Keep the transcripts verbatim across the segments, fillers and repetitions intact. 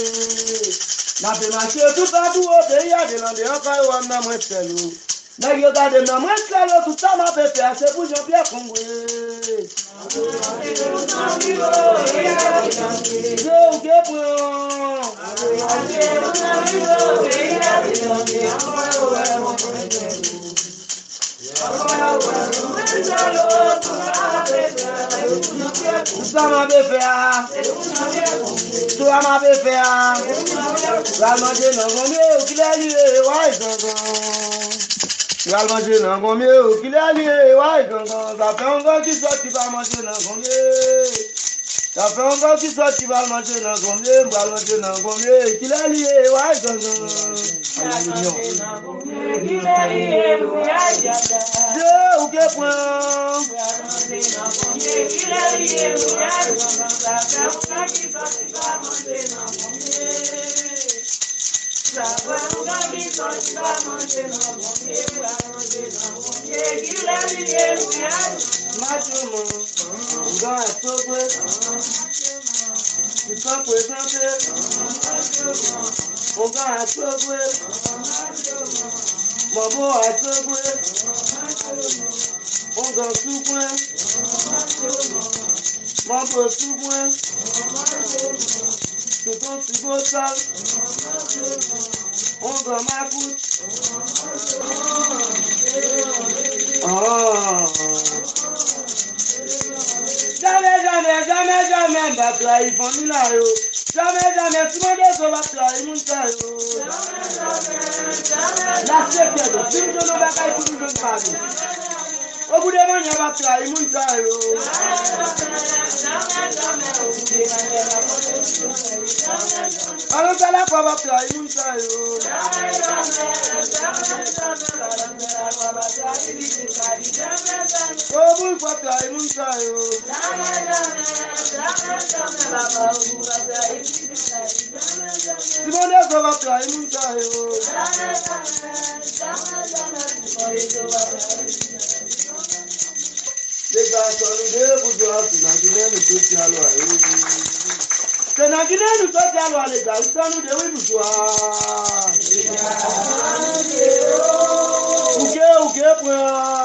Na be ma che tu ka du o de ya de lande o ka wa na mo selo. Na yo ga de na mo selo tu ta ma be fe ase bu jo bia kongwe. Yo ge po. Sama be fe a. Tu ama be fe a. Ramaje na go mi o kile ni e wa igangan. Ramaje na go mi o kile ni e wa igangan. Sa fe ngo ki so ti ba mo je na go mi. Sa fe ngo ki so ti ba mo je na go mi. Ramaje na go mi kile ni e wa igangan. Kile ni e wa igangan. Je o ke pon. Ramaje na go mi kile ni e wa igangan. Sa fe ngo ki so ti ba mo je na go mi. Májúmọ̀ ǹgá àtọ́gbé ìfọ́pẹ́ sọ́kẹ́ ǹgá àtọ́gbé mọ̀bọ́ àtọ́gbé ǹgá túgbé mọ̀bọ́ túgbé tuntun tìgbó sá ǹgá mákú. Jamais, jamais, jamais, jamais, bàtà ìbọn nílà yo. Jamais, jamais, tí wọ́n dé sọ bàtà ìmúta yo. Láti ẹ̀kẹ́dọ̀, tí ń jóná bá ká ìkúrú ló ń pàdé. Ogude mọ̀ yẹn bàtà ìmúta yo. Ọlọ́sẹ̀ lápá bàtà ìmúta yo. Ogun bàtà ìmúta yo. Simone sọ bàtà ìmúta yo. Lẹ́gbà sọ̀rọ̀ dé ibùdó àti Nàìjíríà tó ti alọ́ àyè. Ṣé Nàìjíríà tó ti alọ́ àlè gbà sọ́nù dé ibùdó à. Uge uge pọ̀.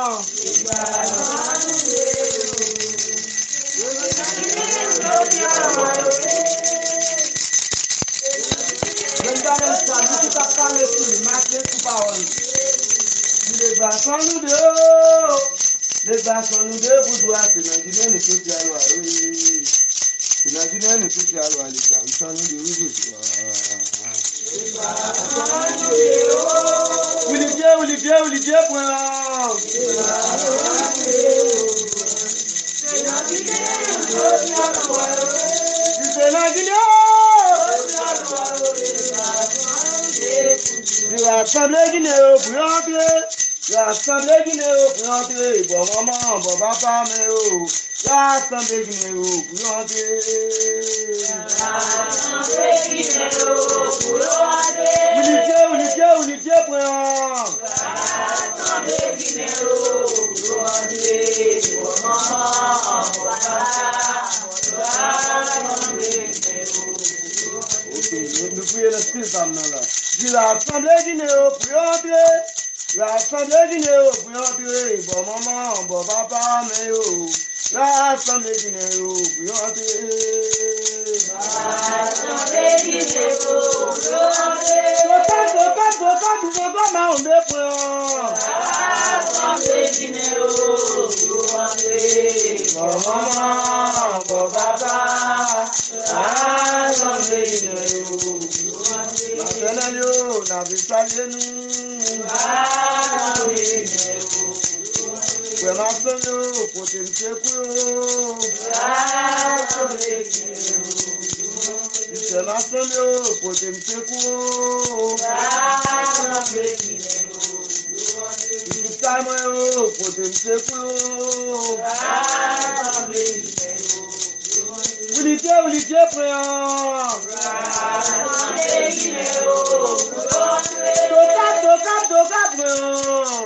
Lẹ́gbà sọ̀rọ̀ dé kápá lẹ́kùn ní máa ṣe kúpa ọ̀rọ̀. Lẹ́gbà sọ̀rọ̀ dé ooo. Lẹ́gbà sọ̀rọ̀ dé ibùdó àti Nàìjíríà tó ti alọ́ àyè. Nàìjíríà tó ti alọ́ àlè gbà sọ́nù dé ibùdó à. Wulije wulije wulije pọ̀. Ìṣe Nàìjíríà. Ìwà sàbẹ̀lẹ́gì ni òkú yọ̀ dé. Ìwà sàbẹ̀lẹ́gì ni òkú yọ̀ dé. Ìbọ̀ mọ́mọ́ bọ̀ bá bá mi o. Ìwà sàbẹ̀lẹ́gì ni òkú yọ̀ dé. Wulije wulije wulije pọ̀. La assemblée du néo-priorité, la assemblée du néo-priorité, bon maman, bon papa, mais oh, la assemblée du néo-priorité. La assemblée du néo-priorité. Total, total, total, total, mais on est prêt. La assemblée du néo-priorité, bon maman, bon papa, la assemblée du néo-priorité. Nasenelio na bisalenu. Kwema sonu potensekuro. Kwema sonu potensekuro. Ikitamo potensekuro. Wulije wulije priyan. Toka toka toka priyan.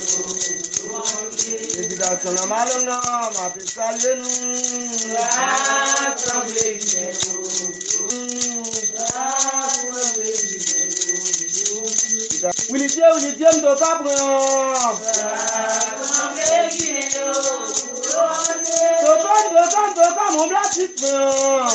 L'éducation normale, non, ma fille salue nous. L'assemblée Willy Dieu, Willy Dieu, me doit pas prendre. Dokan, dokan, dokan, mon blas petit frère.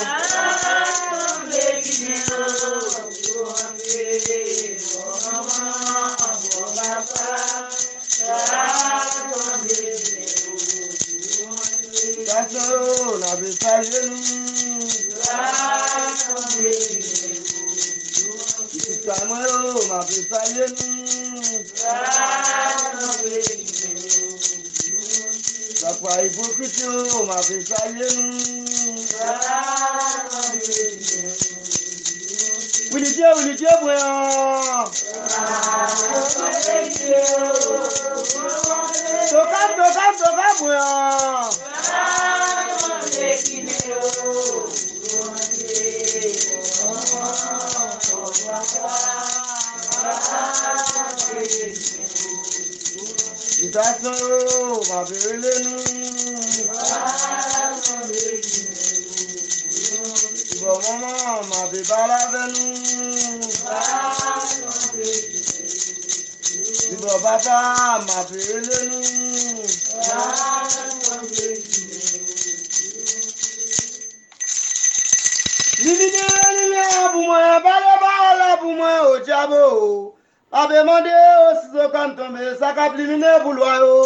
Attention, on avait salué nous. Ici, Samuel, on avait salué nous. La foi hypocrite, on m'avait salué nous. Willy Dieu, Willy Dieu, voyons. Toka, toka, toka, voyons. Attention, on va brûler nous. Bon maman, on m'avait baladé nous. Bon papa, on m'a brûlé nous. Lumière, lumière pour moi, balai pour moi au diabo. A demandé aussi de quand tomber, ça cap lumière pour l'oyo.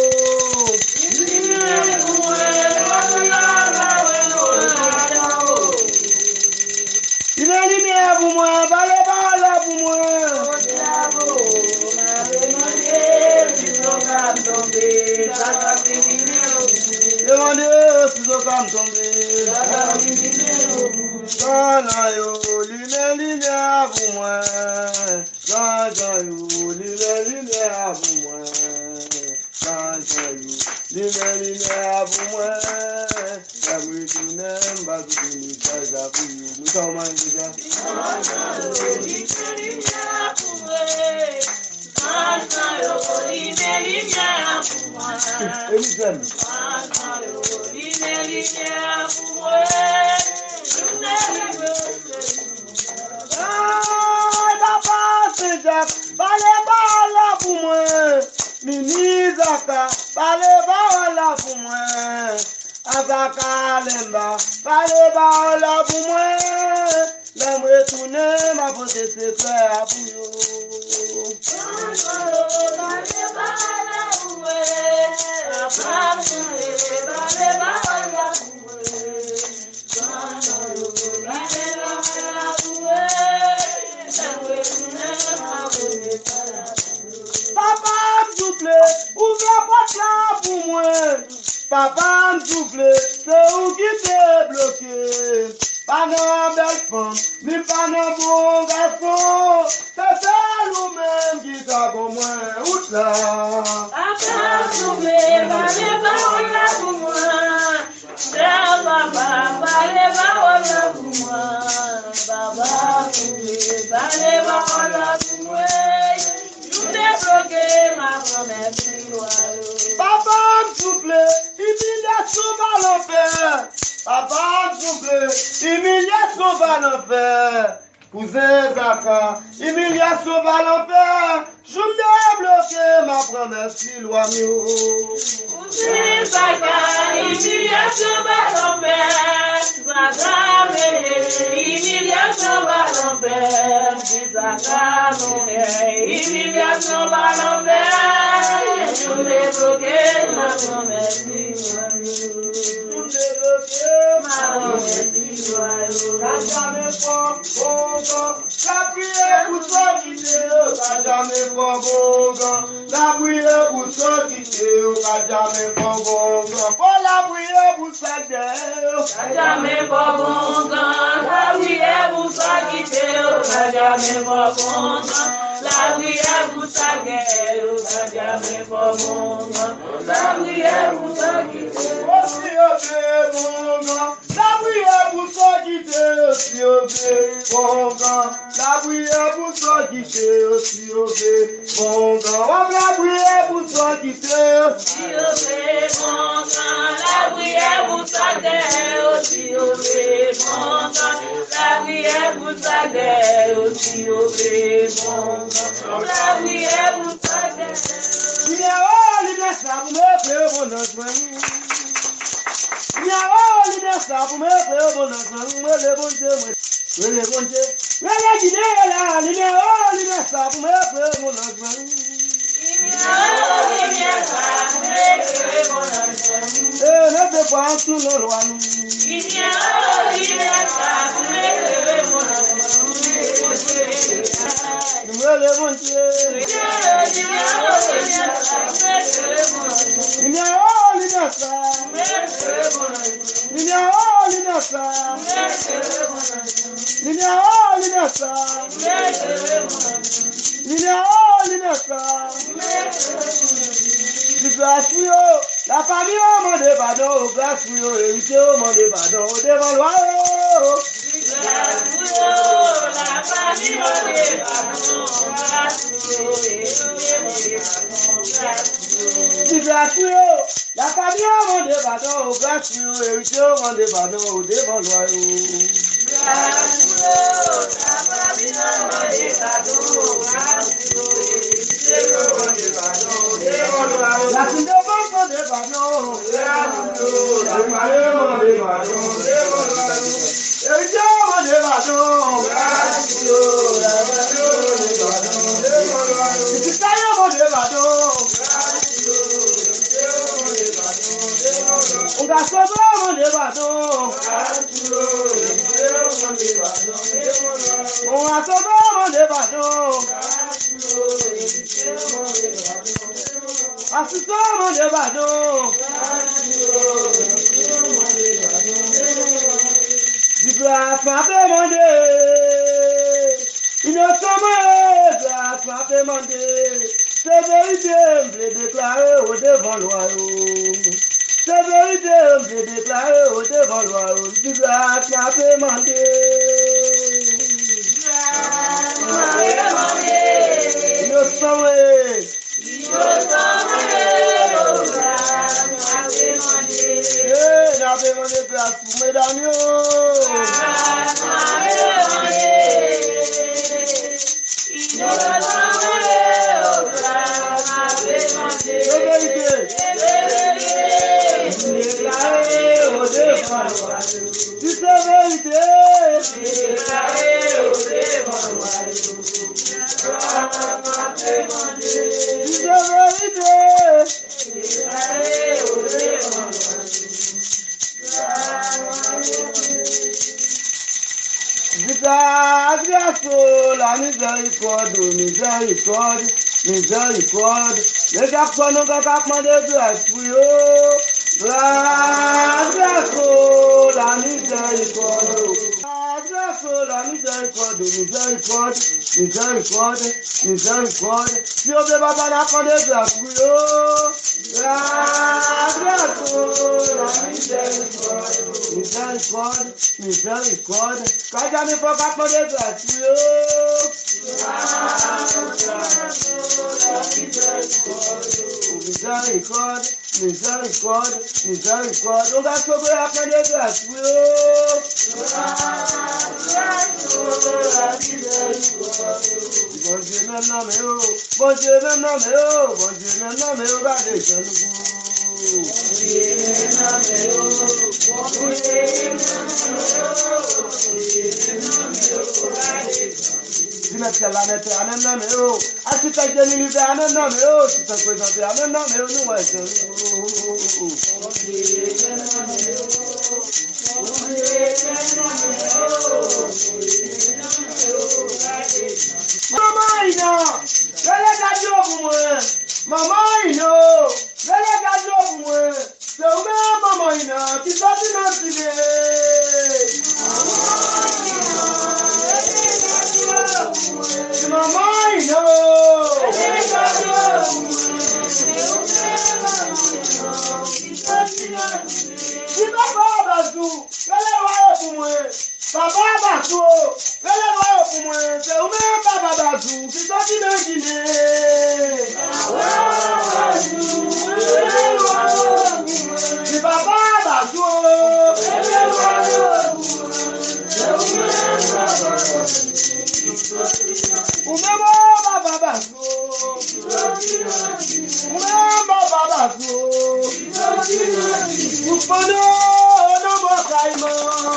Lumière, lumière pour moi, balai balai pour moi. Au diabo, a demandé aussi de quand tomber, ça cap lumière. Demandé aussi de quand tomber, ça cap lumière. Sanayo, lumière, lumière pour moi. Sanayo, lumière, lumière pour moi. Sanayo, lumière, lumière pour moi. La bruit tout n'aime pas tout nous ça pour nous. Nous sommes en déjà. Sanayo, lumière, lumière pour moi. Sanayo, lumière, lumière pour moi. Sanayo, lumière, lumière pour moi. Balé bala pour moi, Mini Zaka, balé bala pour moi, Azaka Lemba, balé bala pour moi, l'amour tourner ma beauté c'est faire pour vous. Balé bala pour moi, balé bala pour moi. Papa me souffle, ouvrez la porte là pour moi. Papa me souffle, c'est où qui t'est bloqué. Pas de belle femme, ni pas de bon garçon. C'est celle ou même qui t'a pour moi. Où là? Papa me souffle, parlez pas là pour moi. C'est papa, parlez pas là pour moi. Papa me souffle, parlez pas là pour moi. Papa me souffle, humiliation va l'enfer. Papa me souffle, humiliation va l'enfer. Cousin Zaka, humiliation va l'enfer. Je me bloqué ma promesse si loin mieux. Cousin Zaka, humiliation va l'enfer. Zaka, humiliation va l'enfer. Zaka, humiliation va l'enfer. Je me bloqué ma promesse si loin mieux. Je me bloqué ma promesse si loin mieux. La prière pour toi qui t'es, jamais pas bon gars. La prière pour toi qui t'es, jamais pas bon gars. Oh la prière pour ça t'es, jamais pas bon gars. La prière pour toi qui t'es, jamais pas bon gars. La prière pour ça t'es, jamais pas bon gars. La prière pour toi qui t'es, oh si bon gars. La prière pour ceux qui te aussi obé, bon grand. La prière pour ceux qui te aussi obé, bon grand. La prière pour ceux qui te aussi obé, bon grand. La prière pour ceux qui te aussi obé, bon grand. La prière pour ceux qui te aussi obé, bon grand. La prière pour ceux qui te aussi obé. Il y a oh, l'université pour me faire mon enfant. Il y a oh, l'université pour me faire mon enfant. Moi, le bon Dieu, moi, le bon Dieu. Mais la Guinée est là, il y a oh, l'université pour me faire mon enfant. Il y a oh, l'université pour me faire mon enfant. Eh, ne fais pas tout le roi. Il y a oh, l'université pour me faire mon enfant. Moi, le bon Dieu. Il y a oh, l'université. Il y a oh, l'université. Il y a oh, l'université. Il y a oh, l'université. Du gratuit, la famille au monde pardon, au gratuit, hérité au monde pardon, au devant loi. Du gratuit, la famille au monde pardon, au gratuit, du gratuit, la famille au monde pardon, au gratuit, hérité au monde pardon, au devant loi. La fille de bon de Banon, la femme de Banon, et Dieu de Banon, et tu sais de Banon, on va sauver de Banon, on va sauver de Banon. Assistant de Badon, du grâce m'a demandé, il ne sommeille, grâce m'a demandé, c'est vérité, je l'ai déclaré au devant loi. C'est vérité, je l'ai déclaré au devant loi. Du grâce m'a demandé. Il ne sommeille. Eh, n'avez demandé grâce pour mesdames. Tu sais vérité. La miséricorde, miséricorde, miséricorde. Les garçons n'ont qu'à demander grâce pour eux. Grâce, la miséricorde. Grâce, la miséricorde, miséricorde, miséricorde, miséricorde. Si on ne va pas demander grâce pour eux. Grâce, la miséricorde, miséricorde, miséricorde. Quand j'en ai pas demander grâce pour eux. Miséricorde, miséricorde, miséricorde. On va sauver la fin de grâce pour eux. Bon Dieu, même non, mais oh. Bon Dieu, même non, mais oh. Bon Dieu, même non, mais oh. Va des jeunes goûts. Bon Dieu, même non, mais oh. Bon Dieu, même non, mais oh. Va des jeunes. Si mettre la mettre à même non, mais oh. Ah, si t'as gagné l'hiver à même non, mais oh. Si t'as présenté à même non, mais oh. Nous, ouais, c'est oh. Bon Dieu, même non, mais oh. Bon Dieu, même non, mais oh. Maman, il a, je l'ai gardé pour moi. Maman, il a, je l'ai gardé pour moi. C'est où maman, il a, qui soit financé. Maman, il a, je l'ai gardé pour moi. Qui soit financé. Qui va pas, Bazou, je l'ai Fitoti mejine. Di baba basu. Umemo baba basu. Umemo baba basu. Upono no mo kaimo.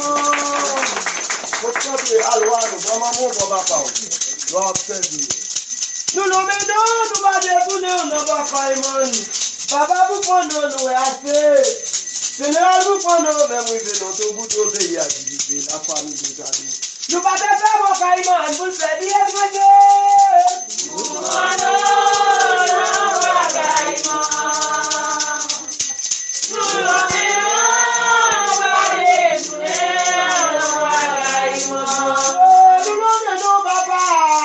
Fitoti alwanu bama mo baba pa. Lord save you. Nous nous mettons, nous va défouler, nous va faire money. Papa, vous prenez nous assez. Seigneur, vous prenez nous même oui, venons au bout de pays à diviser la famille de Jadou. Nous va faire mon caïman, vous le faites bien, monsieur. Nous prenons nos caïman. Nous nous mettons, nous va défouler, nous va caïman. Nous nous mettons, papa.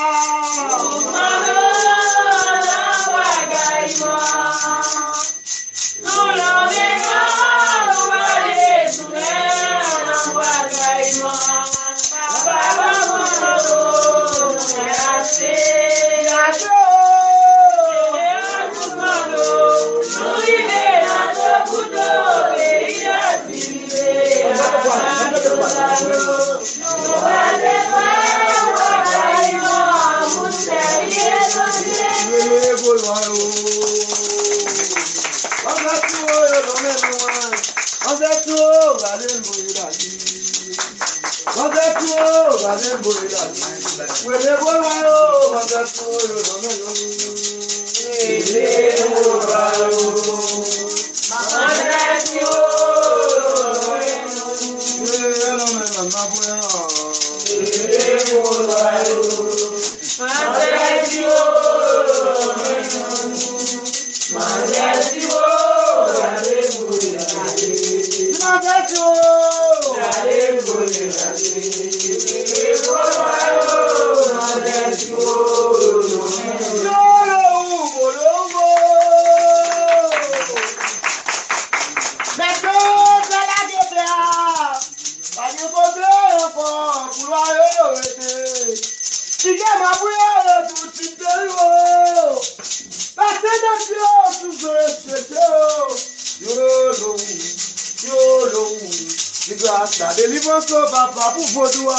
Deliverance to Papa Boudoua.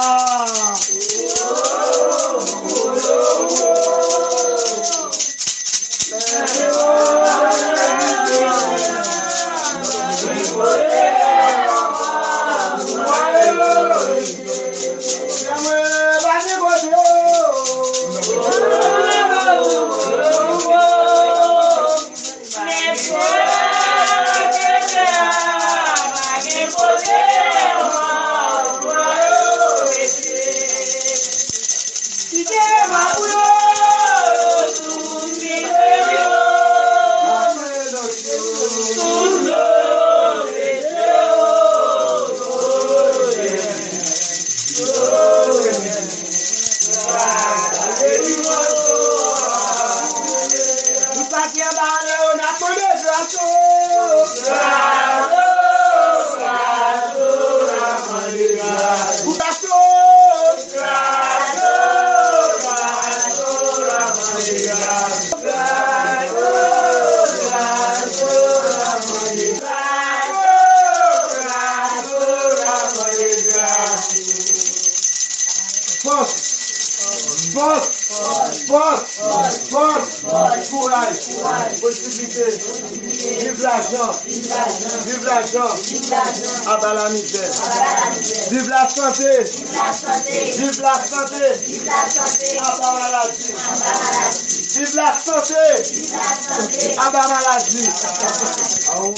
Vive l'argent, vive l'argent, abat la misère. Vive la santé, vive la santé, abat la maladie. Vive la santé, abat la maladie. Aïe,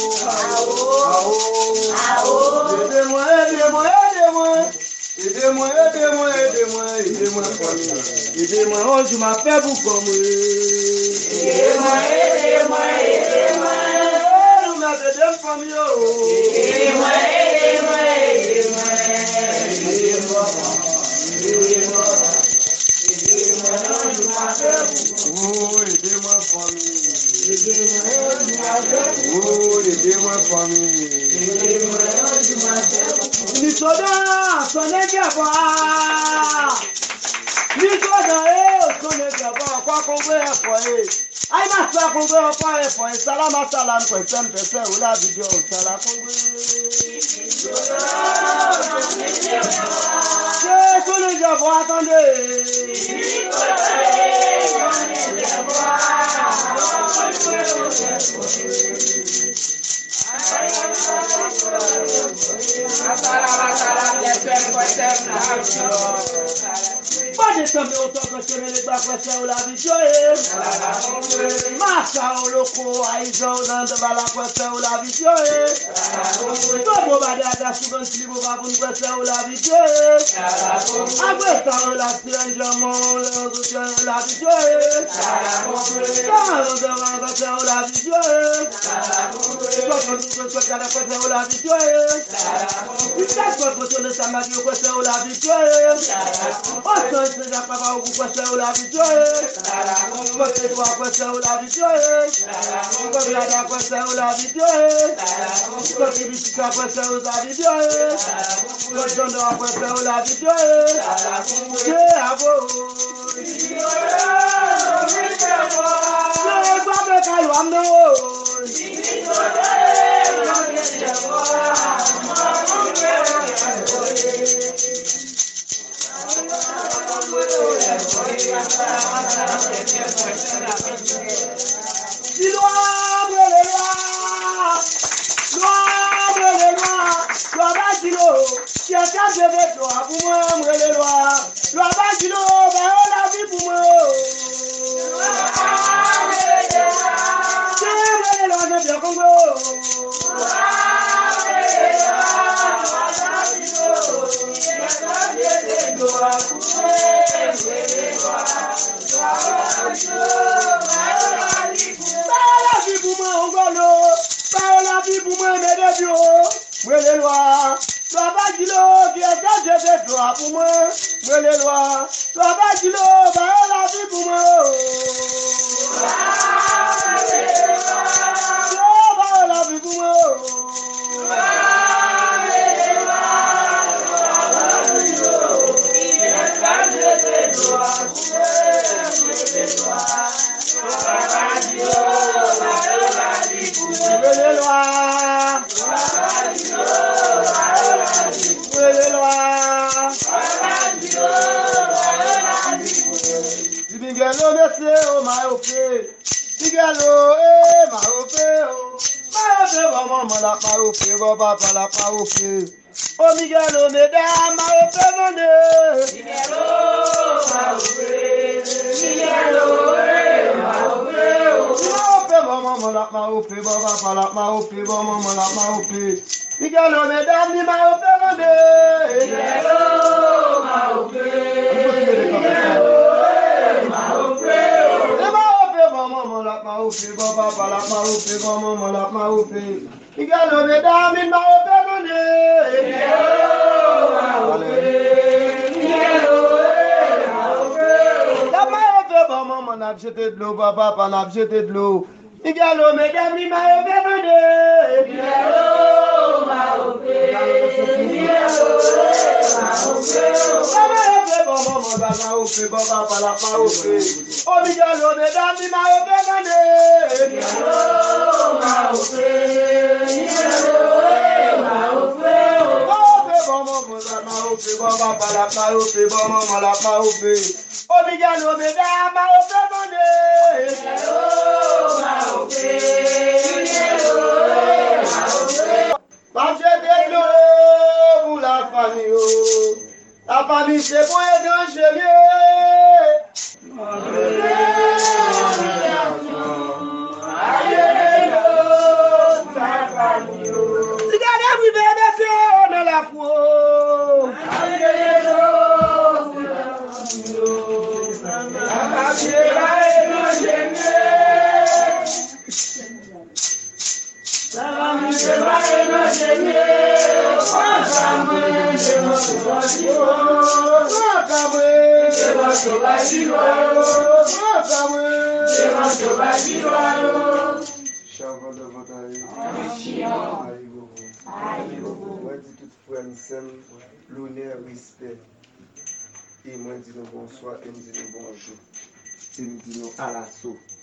aidez-moi, aidez-moi, aidez-moi. Aidez-moi, aidez-moi, aidez-moi, aidez-moi, aidez-moi, oh, je m'appelle vous comme aidez-moi, aidez-moi, aidez-moi, nous m'avons des familles, aidez-moi, aidez-moi, aidez-moi, aidez-moi, aidez-moi, aidez-moi, je m'appelle vous, oh, aidez-moi, famille, oh, aidez-moi, famille, aidez-moi, je m'appelle vous. Nisoda, sonne gaba. Nicolas, son également, quoi qu'on veut, foyer. Aïe, ma soeur, qu'on veut, foyer, foyer. Salam, salam, quoi, t'aimes, t'es, ou la vidéo, salam, qu'on veut. C'est son également, attendez. Pas de temps, mais autant que c'est les bas, quoi, c'est où la vidéo est. Massa, au loco, aïe, on a de bala, quoi, c'est où la vidéo est. Todo va de la souvent, si vous va pour nous, quoi, c'est où la vidéo est. Après ça, on l'a fait un jamon, le soutien, la vidéo est. Quand on devra, quoi, c'est où la vidéo est. Quand on dit que c'est la quoi, c'est où la vidéo est. Il s'est quoi, que le samedi, quoi, c'est où la vidéo est. Oh, c'est la papa, quoi, c'est où la vidéo est. Quoi, c'est toi, quoi, c'est où la vidéo est. Quoi, c'est la quoi, c'est où la vidéo est. Quoi, c'est ici, quoi, c'est où la vidéo est. Quoi, c'est dans quoi, c'est où la vidéo est. C'est à vous. C'est quoi, mais quand on a Oh Miguelo, mesdames, ma opévende. Miguelo, ma opé. Miguelo, ma opé. Ma opé, maman, la ma opé, papa, la ma opé, maman, la ma opé. Miguelo, mesdames, ma opévende. Miguelo, ma opé. Miguelo, ma opé. Ma opé, maman, la ma opé, papa, la ma opé, maman, la ma opé. Miguelo, mesdames, ma opé. On a jeté de l'eau, papa, on a jeté de l'eau. Miguelo, mesdames, il m'a opéré. Miguelo, m'a opéré. Miguelo, m'a opéré. Maman, m'a opéré, papa, m'a opéré. Oh, Miguelo, mesdames, il m'a opéré. Miguelo, m'a opéré. Miguelo, m'a opéré. Oh, maman, m'a opéré, papa, m'a opéré, maman, m'a opéré. Oh, Miguelo, mesdames, m'a opéré. Miguelo, m'a opéré. Miguelo, m'a opéré. Pas jeter de l'eau pour la famille. La famille, c'est pour les grands chérieux. Regardez, vous venez faire dans la cour. et moi, dis bonsoir, et nous disons bonjour. Et nous disons à l'assaut.